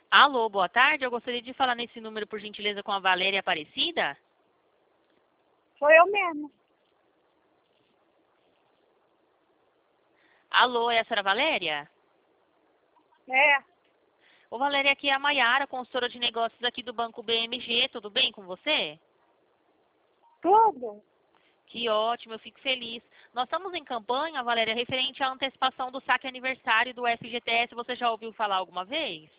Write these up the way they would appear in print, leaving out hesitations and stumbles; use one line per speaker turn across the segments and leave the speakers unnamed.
Alô, boa tarde. Eu gostaria de falar nesse número, por gentileza, com a Valéria Aparecida.
Sou eu mesmo.
Alô, é a senhora Valéria?
É,
Ô, Valéria, aqui é a Maiara, consultora de negócios aqui do Banco BMG. Tudo bem com você?
tudo.
Que ótimo, eu fico feliz. Nós estamos em campanha, Valéria, referente à antecipação do saque aniversário do FGTS. Você já ouviu falar alguma vez?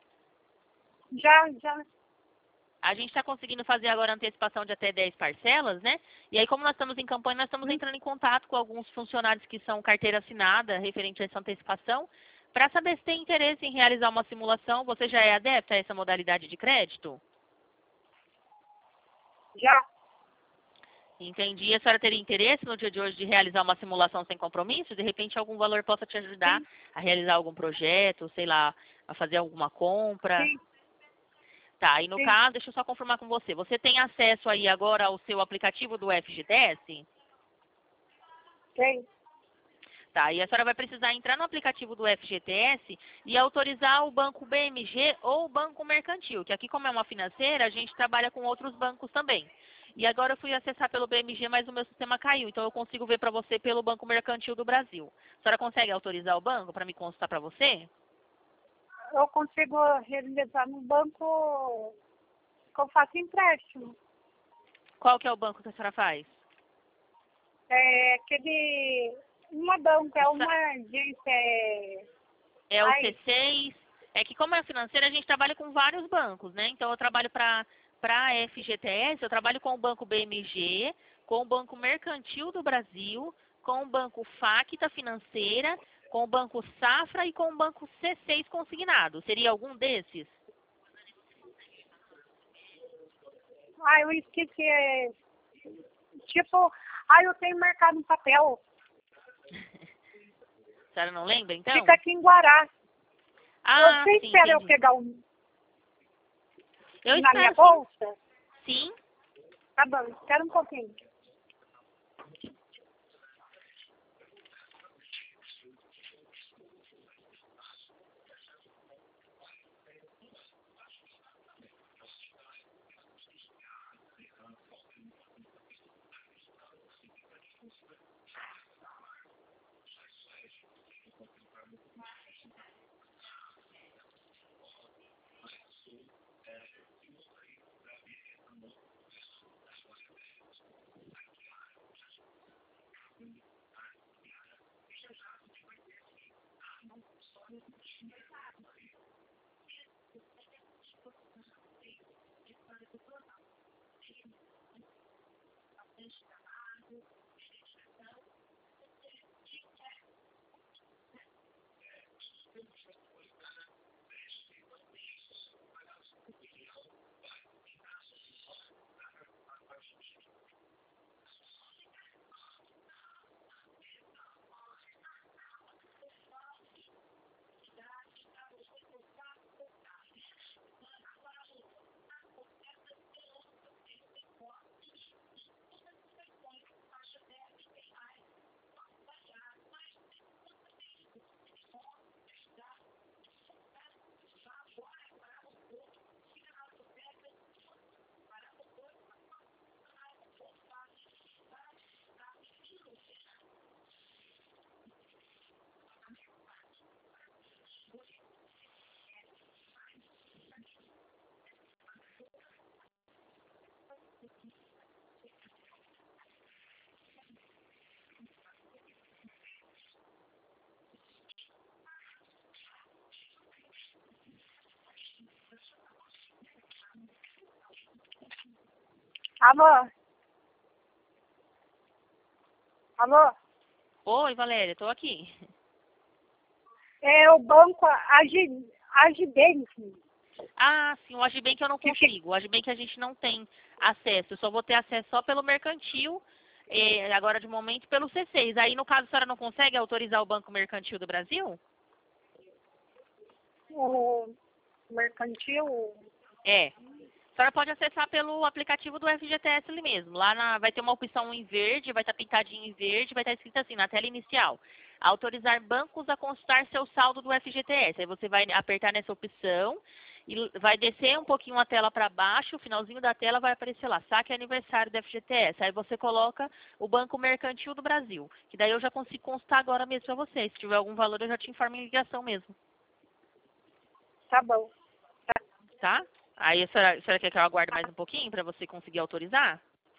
Já.
A gente está conseguindo fazer agora a antecipação de até 10 parcelas, né? E aí, como nós estamos em campanha, nós estamos entrando em contato com alguns funcionários que são carteira assinada referente a essa antecipação, para saber se tem interesse em realizar uma simulação. Você já é adepta a essa modalidade de crédito?
Já.
Entendi. A senhora teria interesse no dia de hoje de realizar uma simulação sem compromisso? De repente, algum valor possa te ajudar
Sim,
a realizar algum projeto, sei lá, a fazer alguma compra?
sim,
Tá, e no
sim.
caso, deixa eu só confirmar com você. Você tem acesso aí agora ao seu aplicativo do FGTS?
Tem.
Tá, e a senhora vai precisar entrar no aplicativo do FGTS e autorizar o banco BMG ou o banco mercantil, que aqui, como é uma financeira, a gente trabalha com outros bancos também. E agora eu fui acessar pelo BMG, mas o meu sistema caiu, então eu consigo ver para você pelo Banco Mercantil do Brasil. A senhora consegue autorizar o banco para me consultar para você?
Eu consigo realizar no banco que eu faço empréstimo.
Qual que é o banco que a senhora faz?
É aquele. Uma banca, é
Sa-
uma agência.
É o
Ai,
C6. É que como é financeira, a gente trabalha com vários bancos, né? Então eu trabalho para a FGTS, eu trabalho com o Banco BMG, com o Banco Mercantil do Brasil, com o Banco Facta Financeira, com o Banco Safra e com o Banco C6 Consignado. Seria algum desses?
eu esqueci. Tipo, eu tenho marcado no papel.
A senhora não lembra, então?
Fica aqui em Guará.
Ah,
Você
sim,
espera eu
entendi.
pegar
Eu
na minha
espero, sim.
bolsa?
Sim.
Tá bom, espera um pouquinho. Alô? Alô?
Oi, Valéria, estou aqui.
É o banco Agidense.
Ah, sim, o Agibank eu não
Que fica...
consigo. O Agibank a gente não tem acesso. Eu só vou ter acesso só pelo mercantil, agora de momento pelo C6. Aí, no caso, a senhora não consegue autorizar o Banco Mercantil do Brasil?
O mercantil.
É. A senhora pode acessar pelo aplicativo do FGTS ali mesmo. Vai ter uma opção em verde, vai estar pintadinho em verde, vai estar escrito assim, na tela inicial. Autorizar bancos a consultar seu saldo do FGTS. Aí você vai apertar nessa opção e vai descer um pouquinho a tela para baixo, o finalzinho da tela vai aparecer lá, saque aniversário do FGTS. Aí você coloca o Banco Mercantil do Brasil, que daí eu já consigo constar agora mesmo para você. Se tiver algum valor, eu já te informo em ligação mesmo.
Tá bom.
Tá? Aí a senhora quer que eu aguarde mais um pouquinho para você conseguir autorizar?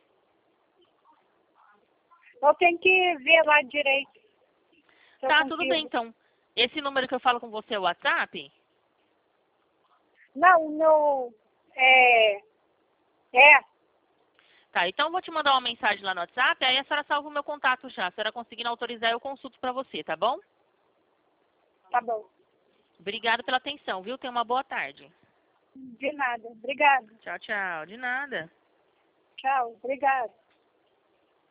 Eu tenho que ver lá direito. Se eu
Tá, tudo
consigo.
bem então. Esse número que eu falo com você é o WhatsApp?
Não, no... É,
Tá, então eu vou te mandar uma mensagem lá no WhatsApp, aí a senhora salva o meu contato já. Se a senhora conseguindo autorizar, eu consulto para você, tá bom?
tá bom.
Obrigada pela atenção, viu? Tenha uma boa tarde.
De nada. Obrigada.
Tchau, tchau. De nada.
Tchau. Obrigada.